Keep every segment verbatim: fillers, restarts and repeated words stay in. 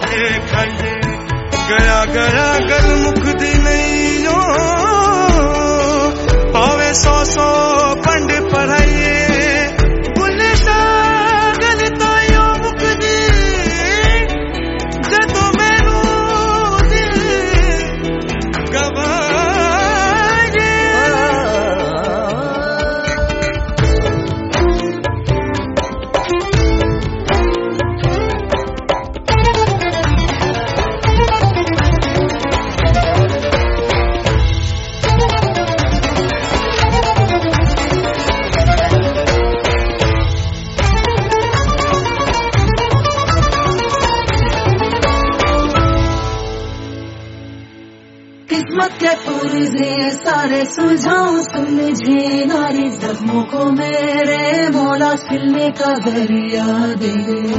खाइए खाइए गया गया गल मुकदी नहीं हो पावे सौ सौ पंड पढ़ाइए किस्मत के पुरजे सारे सुलझाऊं सुलझे नारी जख्मों को मेरे मौला खिलने का जरिया दे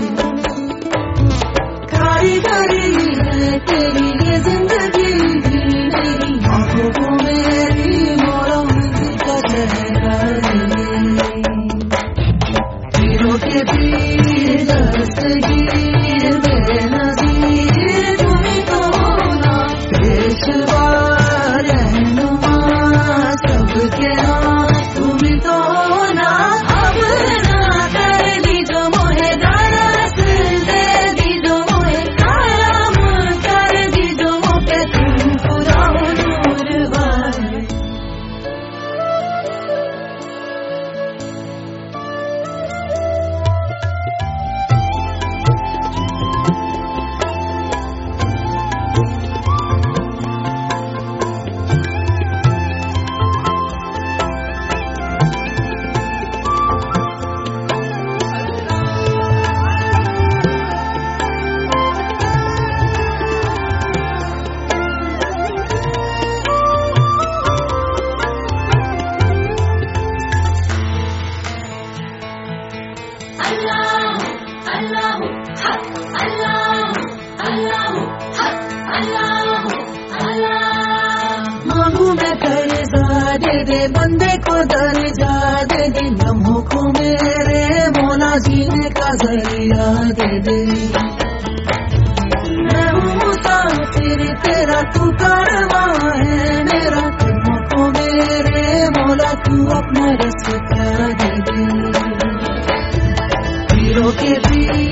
कारीगरी है तेरी ये जिंदगी भी मेरी आंखों को मेरी मौला का चेहरा दे हीरो के पीर दस्तगीर बेनज़ीर तुम्हीं तो होना पेशवा दे दे बंदे को दर्जा दे दे लम्हों को मेरे मौला जीने का जरिया दे दे मैं हूँ मुसाफिर तेरा तू कारवां है मेरा कदमों को मेरे मौला तू अपना रास्ता दे दे हीरो के पीर